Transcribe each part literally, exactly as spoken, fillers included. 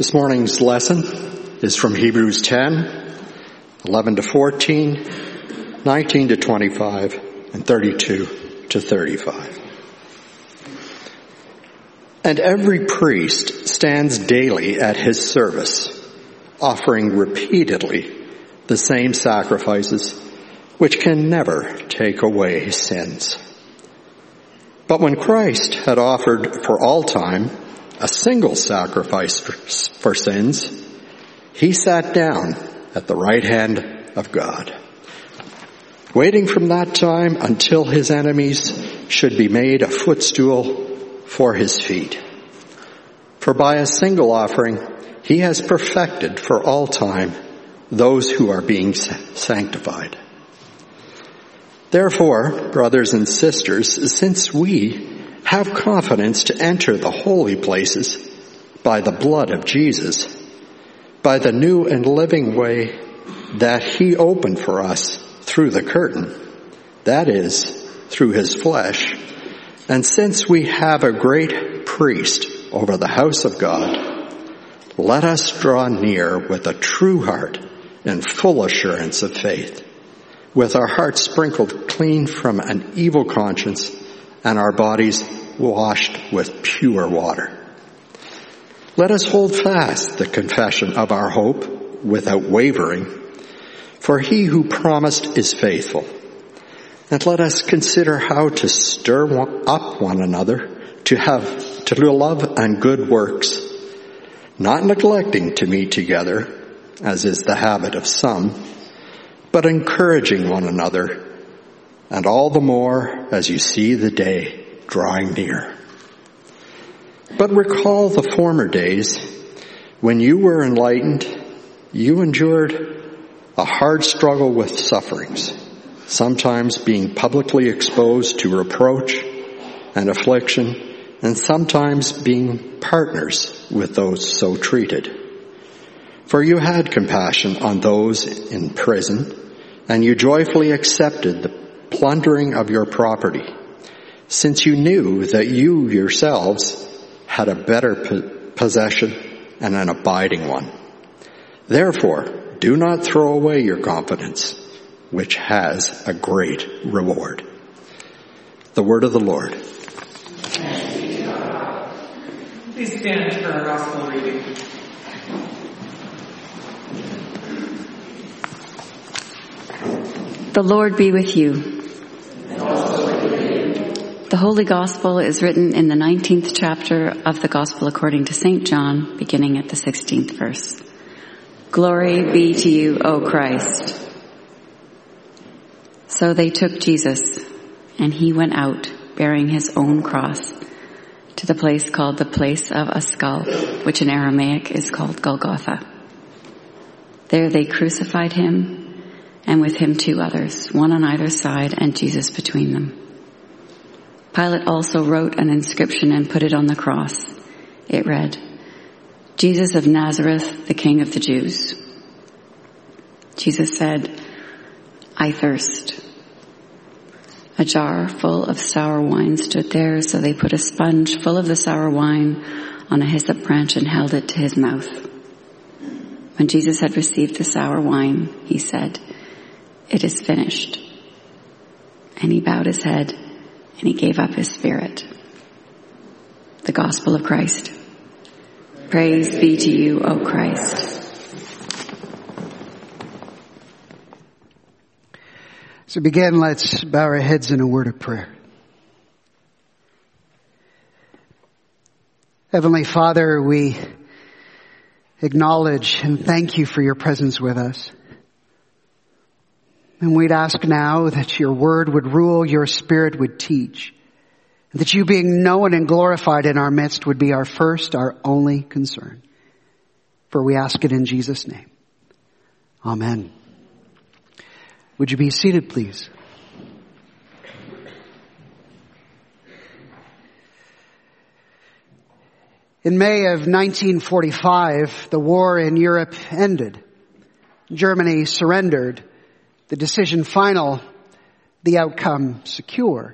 This morning's lesson is from Hebrews ten, eleven to fourteen, nineteen to twenty-five, and thirty-two to thirty-five. And every priest stands daily at his service, offering repeatedly the same sacrifices, which can never take away sins. But when Christ had offered for all time a single sacrifice for, for sins, he sat down at the right hand of God, waiting from that time until his enemies should be made a footstool for his feet. For by a single offering, he has perfected for all time those who are being sanctified. Therefore, brothers and sisters, since we have confidence to enter the holy places by the blood of Jesus, by the new and living way that he opened for us through the curtain, that is, through his flesh, and since we have a great priest over the house of God, let us draw near with a true heart and full assurance of faith, with our hearts sprinkled clean from an evil conscience and our bodies washed with pure water. Let us hold fast the confession of our hope without wavering, for he who promised is faithful. And let us consider how to stir up one another to have to love and good works, not neglecting to meet together, as is the habit of some, but encouraging one another, and all the more as you see the day drawing near. But recall the former days when you were enlightened. You endured a hard struggle with sufferings, sometimes being publicly exposed to reproach and affliction, and sometimes being partners with those so treated. For you had compassion on those in prison, and you joyfully accepted the plundering of your property, since you knew that you yourselves had a better possession and an abiding one. Therefore, do not throw away your confidence, which has a great reward. The word of the Lord. Please stand for our gospel reading. The Lord be with you. The Holy Gospel is written in the nineteenth chapter of the Gospel according to Saint John, beginning at the sixteenth verse. Glory be to you, O Christ. So they took Jesus, and he went out, bearing his own cross, to the place called the place of a skull, which in Aramaic is called Golgotha. There they crucified him, and with him two others, one on either side, and Jesus between them. Pilate also wrote an inscription and put it on the cross. It read, Jesus of Nazareth, the King of the Jews. Jesus said, I thirst. A jar full of sour wine stood there, so they put a sponge full of the sour wine on a hyssop branch and held it to his mouth. When Jesus had received the sour wine, he said, it is finished. And he bowed his head and he gave up his spirit. The Gospel of Christ. Praise be to you, O Christ. So begin, let's bow our heads in a word of prayer. Heavenly Father, we acknowledge and thank you for your presence with us. And we'd ask now that your word would rule, your spirit would teach, and that you being known and glorified in our midst would be our first, our only concern. For we ask it in Jesus' name. Amen. Would you be seated, please? In May of nineteen forty-five, the war in Europe ended. Germany surrendered. The decision final, the outcome secure.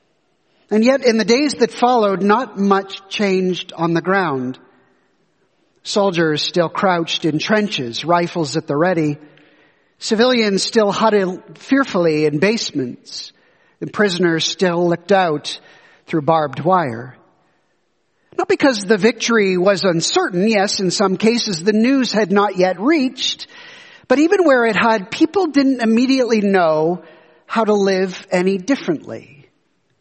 And yet in the days that followed, not much changed on the ground. Soldiers still crouched in trenches, rifles at the ready. Civilians still huddled fearfully in basements. And prisoners still looked out through barbed wire. Not because the victory was uncertain. Yes, in some cases the news had not yet reached. But even where it had, people didn't immediately know how to live any differently.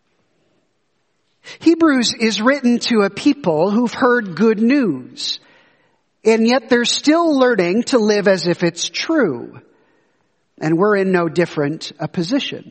Hebrews is written to a people who've heard good news, and yet they're still learning to live as if it's true. And we're in no different a position.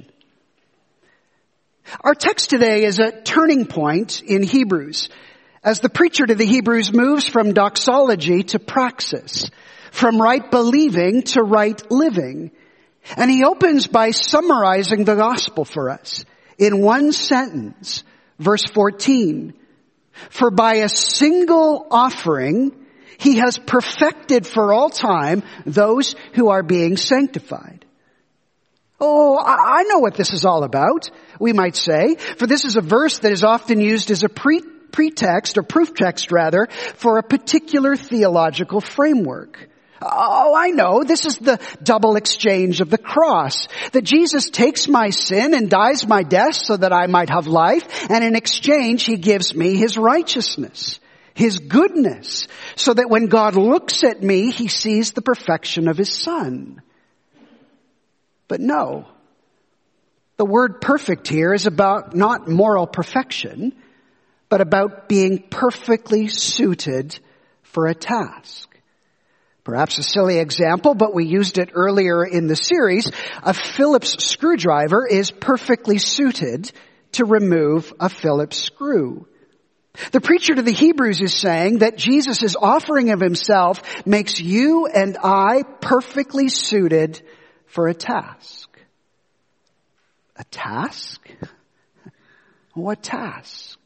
Our text today is a turning point in Hebrews, as the preacher to the Hebrews moves from doxology to praxis, from right believing to right living. And he opens by summarizing the gospel for us in one sentence, verse fourteen. For by a single offering, he has perfected for all time those who are being sanctified. Oh, I know what this is all about, we might say, for this is a verse that is often used as a pre- pretext or proof text rather for a particular theological framework. Oh, I know. This is the double exchange of the cross. That Jesus takes my sin and dies my death so that I might have life, and in exchange he gives me his righteousness, his goodness, so that when God looks at me, he sees the perfection of his Son. But no, the word perfect here is about not moral perfection, but about being perfectly suited for a task. Perhaps a silly example, but we used it earlier in the series. A Phillips screwdriver is perfectly suited to remove a Phillips screw. The preacher to the Hebrews is saying that Jesus' offering of himself makes you and I perfectly suited for a task. A task? What task?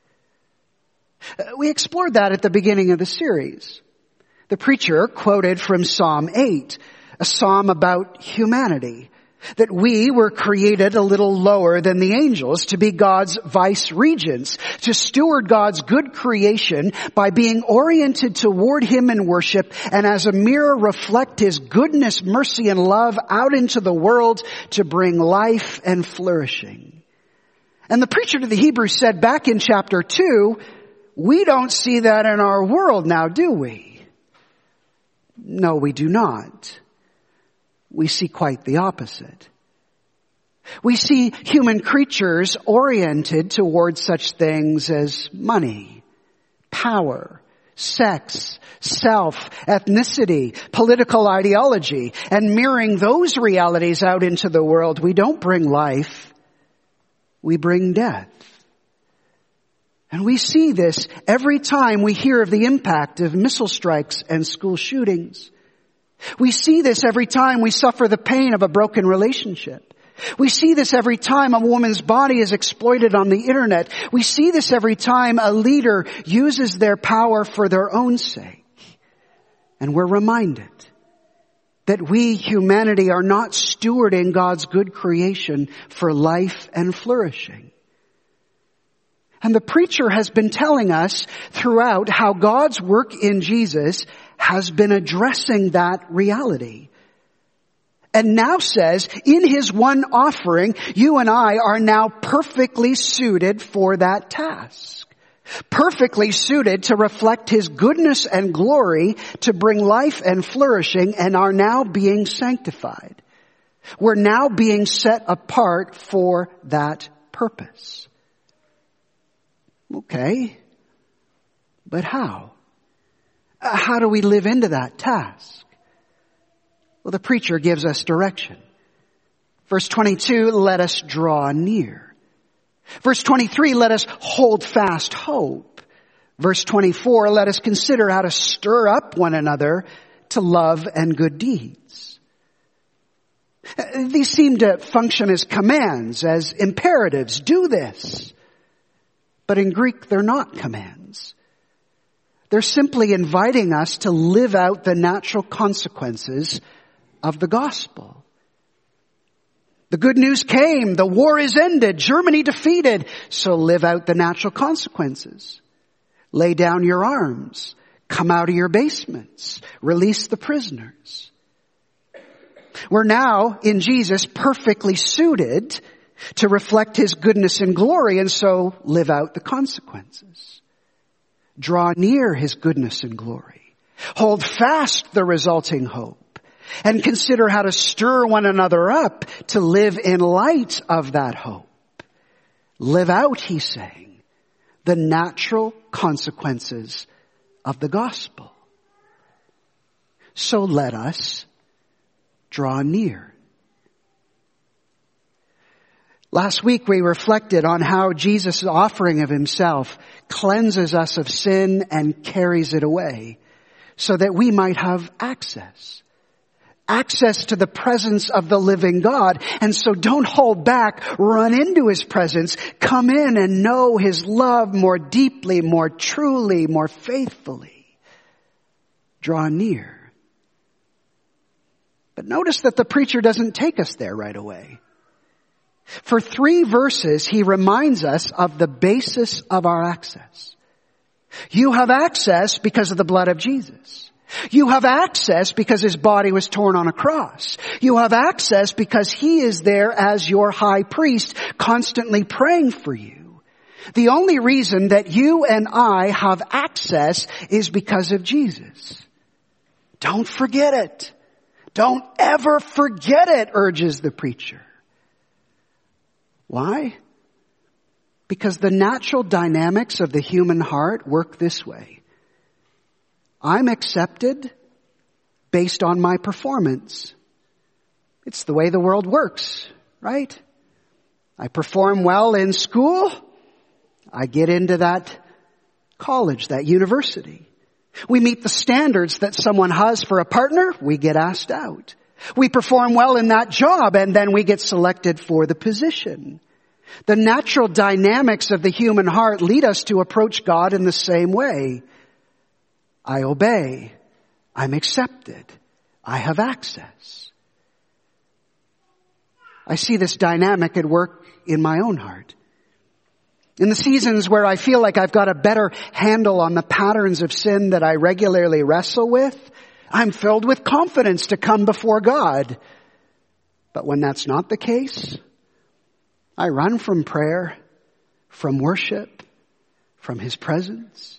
We explored that at the beginning of the series. The preacher quoted from Psalm eight, a psalm about humanity, that we were created a little lower than the angels to be God's vice regents, to steward God's good creation by being oriented toward him in worship, and as a mirror reflect his goodness, mercy, and love out into the world to bring life and flourishing. And the preacher to the Hebrews said back in chapter two, we don't see that in our world now, do we? No, we do not. We see quite the opposite. We see human creatures oriented towards such things as money, power, sex, self, ethnicity, political ideology, and mirroring those realities out into the world. We don't bring life, we bring death. And we see this every time we hear of the impact of missile strikes and school shootings. We see this every time we suffer the pain of a broken relationship. We see this every time a woman's body is exploited on the internet. We see this every time a leader uses their power for their own sake. And we're reminded that we, humanity, are not stewarding God's good creation for life and flourishing. And the preacher has been telling us throughout how God's work in Jesus has been addressing that reality. And now says, in his one offering, you and I are now perfectly suited for that task. Perfectly suited to reflect his goodness and glory, to bring life and flourishing, and are now being sanctified. We're now being set apart for that purpose. Okay, but how? Uh, how do we live into that task? Well, the preacher gives us direction. Verse twenty-two, let us draw near. Verse twenty-three, let us hold fast hope. Verse twenty-four, let us consider how to stir up one another to love and good deeds. Uh, these seem to function as commands, as imperatives. Do this. But in Greek, they're not commands. They're simply inviting us to live out the natural consequences of the gospel. The good news came. The war is ended. Germany defeated. So live out the natural consequences. Lay down your arms. Come out of your basements. Release the prisoners. We're now, in Jesus, perfectly suited to reflect his goodness and glory, and so live out the consequences. Draw near his goodness and glory. Hold fast the resulting hope. And consider how to stir one another up to live in light of that hope. Live out, he's saying, the natural consequences of the gospel. So let us draw near. Last week we reflected on how Jesus' offering of himself cleanses us of sin and carries it away so that we might have access. Access to the presence of the living God. And so don't hold back. Run into his presence. Come in and know his love more deeply, more truly, more faithfully. Draw near. But notice that the preacher doesn't take us there right away. For three verses, he reminds us of the basis of our access. You have access because of the blood of Jesus. You have access because his body was torn on a cross. You have access because he is there as your high priest, constantly praying for you. The only reason that you and I have access is because of Jesus. Don't forget it. Don't ever forget it, urges the preacher. Why? Because the natural dynamics of the human heart work this way. I'm accepted based on my performance. It's the way the world works, right? I perform well in school. I get into that college, that university. We meet the standards that someone has for a partner. We get asked out. We perform well in that job and then we get selected for the position. The natural dynamics of the human heart lead us to approach God in the same way. I obey. I'm accepted. I have access. I see this dynamic at work in my own heart. In the seasons where I feel like I've got a better handle on the patterns of sin that I regularly wrestle with, I'm filled with confidence to come before God. But when that's not the case, I run from prayer, from worship, from his presence.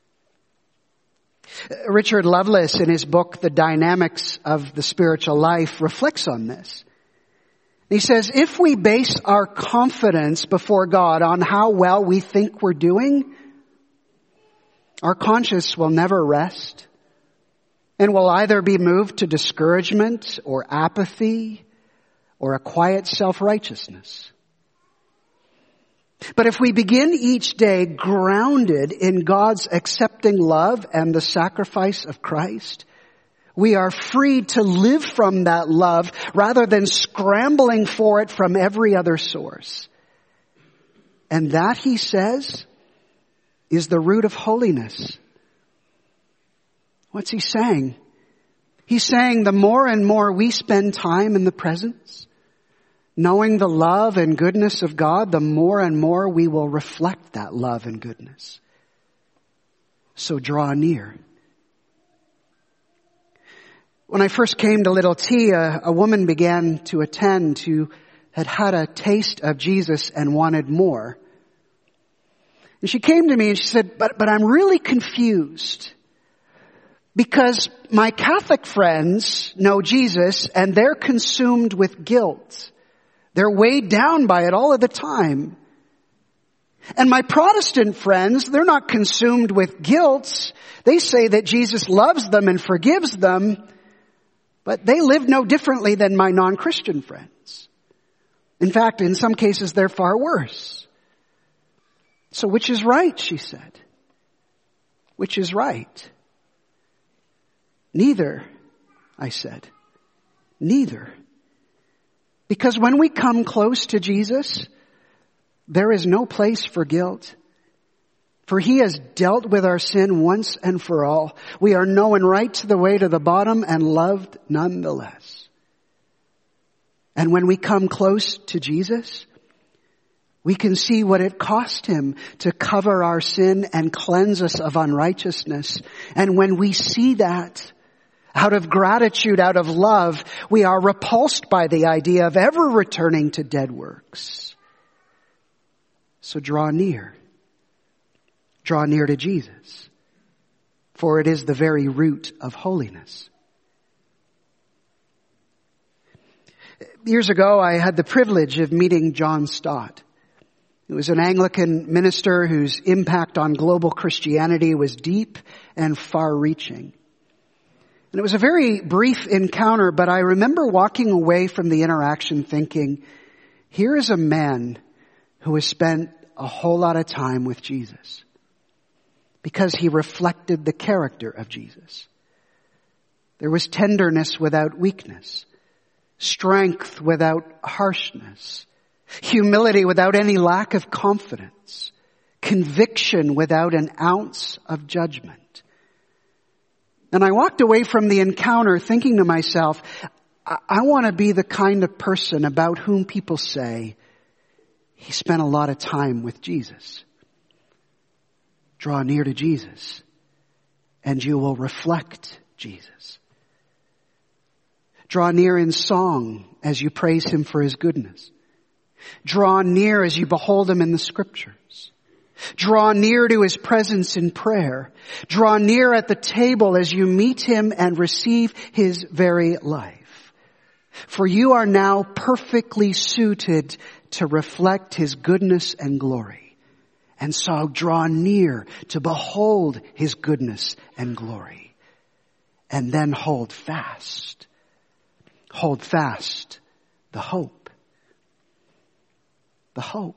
Richard Lovelace, in his book, The Dynamics of the Spiritual Life, reflects on this. He says, if we base our confidence before God on how well we think we're doing, our conscience will never rest and will either be moved to discouragement or apathy or a quiet self-righteousness. But if we begin each day grounded in God's accepting love and the sacrifice of Christ, we are free to live from that love rather than scrambling for it from every other source. And that, he says, is the root of holiness. What's he saying? He's saying the more and more we spend time in the presence, knowing the love and goodness of God, the more and more we will reflect that love and goodness. So draw near. When I first came to Little T, a, a woman began to attend who had had a taste of Jesus and wanted more. And she came to me and she said, but, but I'm really confused because my Catholic friends know Jesus and they're consumed with guilt. They're weighed down by it all of the time. And my Protestant friends, they're not consumed with guilt. They say that Jesus loves them and forgives them, but they live no differently than my non-Christian friends. In fact, in some cases, they're far worse. So which is right, she said. Which is right? Neither, I said. Neither. Because when we come close to Jesus, there is no place for guilt. For he has dealt with our sin once and for all. We are known right to the way to the bottom and loved nonetheless. And when we come close to Jesus, We can see what it cost him to cover our sin and cleanse us of unrighteousness. And when we see that, out of gratitude, out of love, we are repulsed by the idea of ever returning to dead works. So draw near. Draw near to Jesus, for it is the very root of holiness. Years ago, I had the privilege of meeting John Stott. He was an Anglican minister whose impact on global Christianity was deep and far-reaching. And it was a very brief encounter, but I remember walking away from the interaction thinking, here is a man who has spent a whole lot of time with Jesus because he reflected the character of Jesus. There was tenderness without weakness, strength without harshness, humility without any lack of confidence, conviction without an ounce of judgment. And I walked away from the encounter thinking to myself, I, I want to be the kind of person about whom people say, he spent a lot of time with Jesus. Draw near to Jesus, and you will reflect Jesus. Draw near in song as you praise him for his goodness. Draw near as you behold him in the scriptures. Draw near to his presence in prayer. Draw near at the table as you meet him and receive his very life. For you are now perfectly suited to reflect his goodness and glory. And so draw near to behold his goodness and glory. And then hold fast. Hold fast the hope. The hope.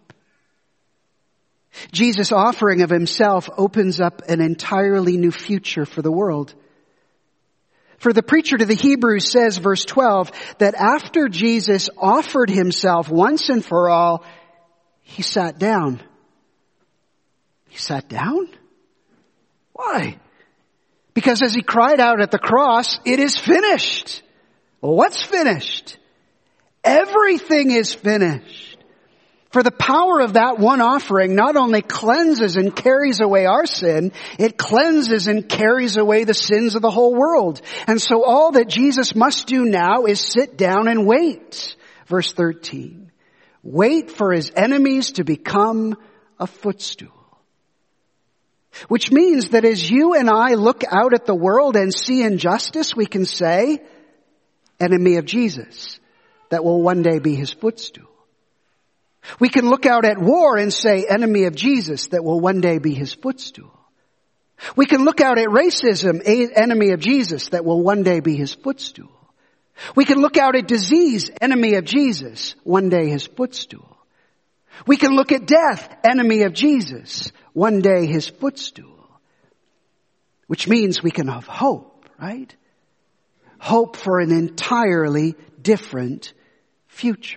Jesus' offering of himself opens up an entirely new future for the world. For the preacher to the Hebrews says, verse twelve, that after Jesus offered himself once and for all, he sat down. He sat down? Why? Because as he cried out at the cross, it is finished. Well, what's finished? Everything is finished. For the power of that one offering not only cleanses and carries away our sin, it cleanses and carries away the sins of the whole world. And so all that Jesus must do now is sit down and wait. Verse thirteen. Wait for his enemies to become a footstool. Which means that as you and I look out at the world and see injustice, we can say, enemy of Jesus, that will one day be his footstool. We can look out at war and say, enemy of Jesus, that will one day be his footstool. We can look out at racism, enemy of Jesus, that will one day be his footstool. We can look out at disease, enemy of Jesus, one day his footstool. We can look at death, enemy of Jesus, one day his footstool. Which means we can have hope, right? Hope for an entirely different future,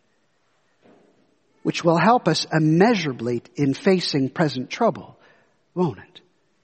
which will help us immeasurably in facing present trouble, won't it?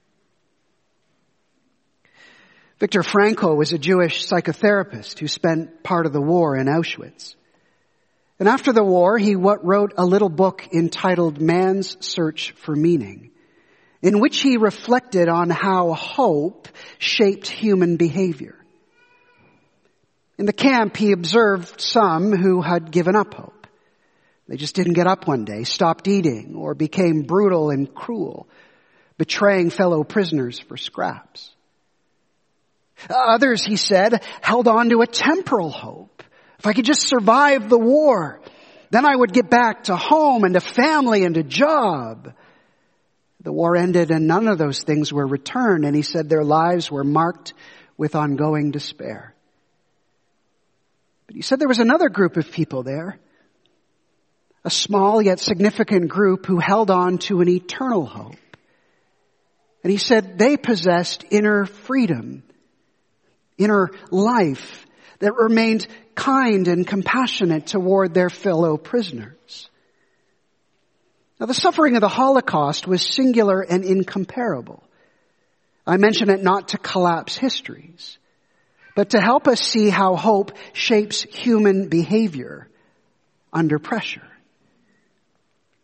Viktor Frankl was a Jewish psychotherapist who spent part of the war in Auschwitz. And after the war, he wrote a little book entitled Man's Search for Meaning, in which he reflected on how hope shaped human behavior. In the camp, he observed some who had given up hope. They just didn't get up one day, stopped eating, or became brutal and cruel, betraying fellow prisoners for scraps. Others, he said, held on to a temporal hope. If I could just survive the war, then I would get back to home and to family and to job. The war ended and none of those things were returned, and he said their lives were marked with ongoing despair. But he said there was another group of people there, a small yet significant group who held on to an eternal hope. And he said they possessed inner freedom, inner life that remained kind and compassionate toward their fellow prisoners. Now, the suffering of the Holocaust was singular and incomparable. I mention it not to collapse histories, but to help us see how hope shapes human behavior under pressure.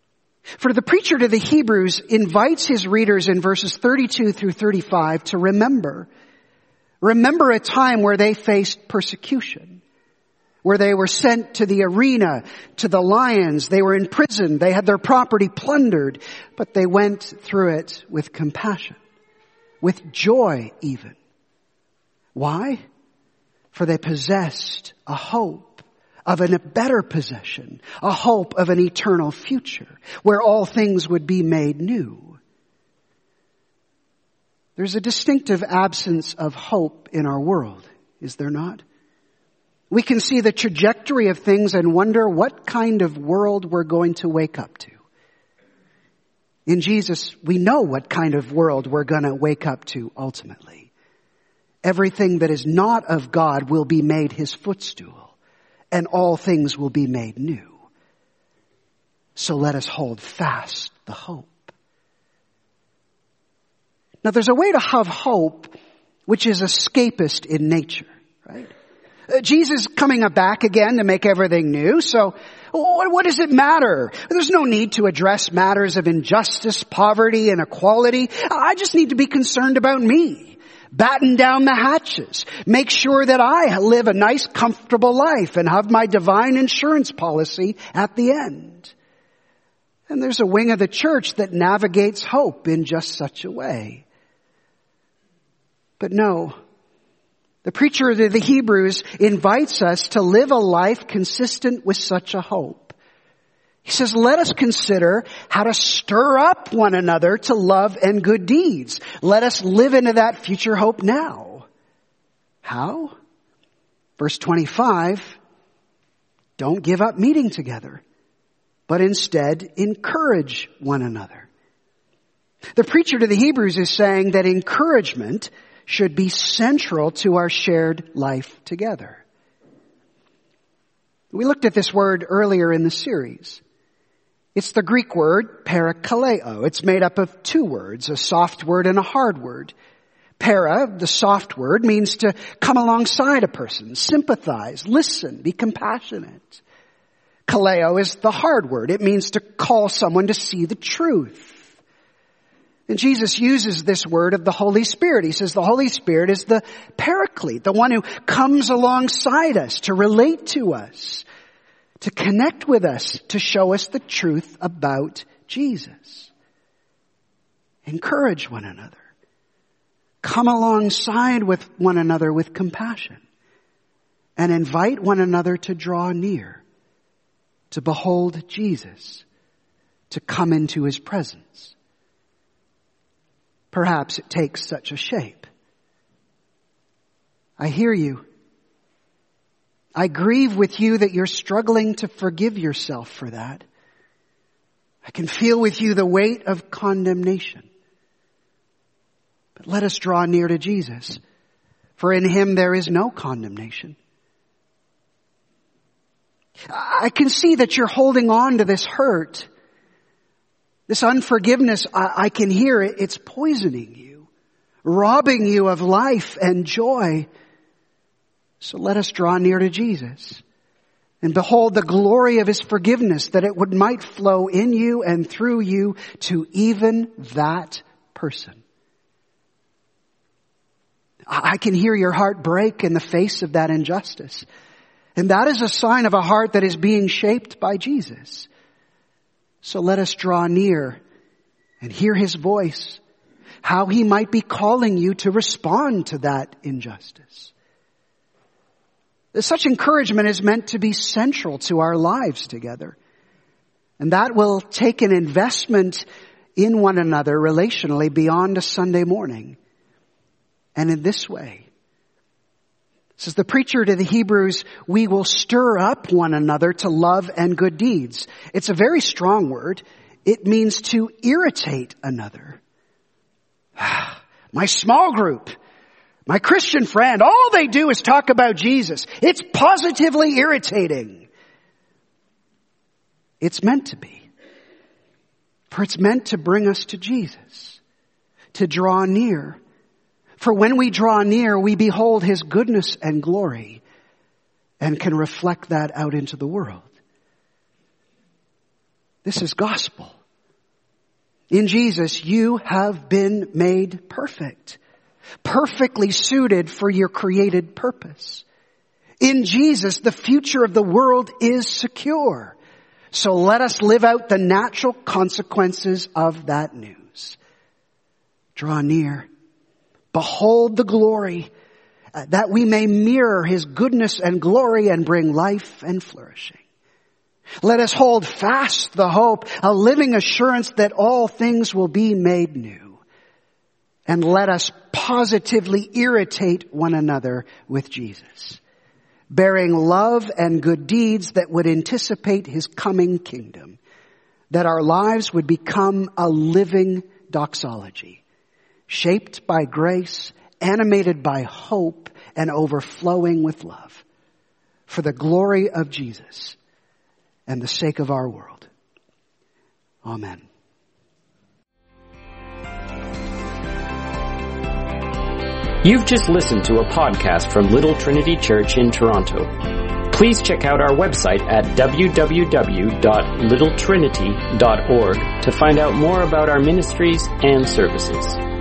For the preacher to the Hebrews invites his readers in verses thirty-two through thirty-five to remember. Remember a time where they faced persecution, where they were sent to the arena, to the lions, they were in prison, they had their property plundered, but they went through it with compassion, with joy even. Why? For they possessed a hope of a better possession, a hope of an eternal future, where all things would be made new. There's a distinctive absence of hope in our world, is there not? We can see the trajectory of things and wonder what kind of world we're going to wake up to. In Jesus, we know what kind of world we're going to wake up to ultimately. Everything that is not of God will be made his footstool, and all things will be made new. So let us hold fast the hope. Now there's a way to have hope which is escapist in nature, right? Uh, Jesus coming back again to make everything new, so what, what does it matter? There's no need to address matters of injustice, poverty, and inequality. I just need to be concerned about me. Batten down the hatches. Make sure that I live a nice, comfortable life and have my divine insurance policy at the end. And there's a wing of the church that navigates hope in just such a way. But no, the preacher of the Hebrews invites us to live a life consistent with such a hope. He says, let us consider how to stir up one another to love and good deeds. Let us live into that future hope now. How? Verse twenty-five, don't give up meeting together, but instead encourage one another. The preacher to the Hebrews is saying that encouragement should be central to our shared life together. We looked at this word earlier in the series. It's the Greek word parakaleo. It's made up of two words, a soft word and a hard word. Para, the soft word, means to come alongside a person, sympathize, listen, be compassionate. Kaleo is the hard word. It means to call someone to see the truth. And Jesus uses this word of the Holy Spirit. He says the Holy Spirit is the paraclete, the one who comes alongside us to relate to us, to connect with us, to show us the truth about Jesus. Encourage one another. Come alongside with one another with compassion and invite one another to draw near, to behold Jesus, to come into his presence. Perhaps it takes such a shape. I hear you. I grieve with you that you're struggling to forgive yourself for that. I can feel with you the weight of condemnation. But let us draw near to Jesus, for in him there is no condemnation. I can see that you're holding on to this hurt. This unforgiveness, I, I can hear it. It's poisoning you, robbing you of life and joy. So let us draw near to Jesus and behold the glory of his forgiveness, that it would might flow in you and through you to even that person. I can hear your heart break in the face of that injustice. And that is a sign of a heart that is being shaped by Jesus. So let us draw near and hear his voice, how he might be calling you to respond to that injustice. Such encouragement is meant to be central to our lives together. And that will take an investment in one another relationally beyond a Sunday morning. And in this way, says the preacher to the Hebrews, we will stir up one another to love and good deeds. It's a very strong word. It means to irritate another. My small group, my Christian friend, all they do is talk about Jesus. It's positively irritating. It's meant to be. For it's meant to bring us to Jesus, to draw near. For when we draw near, we behold his goodness and glory and can reflect that out into the world. This is gospel. In Jesus, you have been made perfect, perfectly suited for your created purpose. In Jesus, the future of the world is secure. So let us live out the natural consequences of that news. Draw near. Behold the glory, uh, that we may mirror his goodness and glory and bring life and flourishing. Let us hold fast the hope, a living assurance that all things will be made new. And let us positively irritate one another with Jesus, bearing love and good deeds that would anticipate his coming kingdom, that our lives would become a living doxology, shaped by grace, animated by hope, and overflowing with love, for the glory of Jesus and the sake of our world. Amen. You've just listened to a podcast from Little Trinity Church in Toronto. Please check out our website at w w w dot little trinity dot org to find out more about our ministries and services.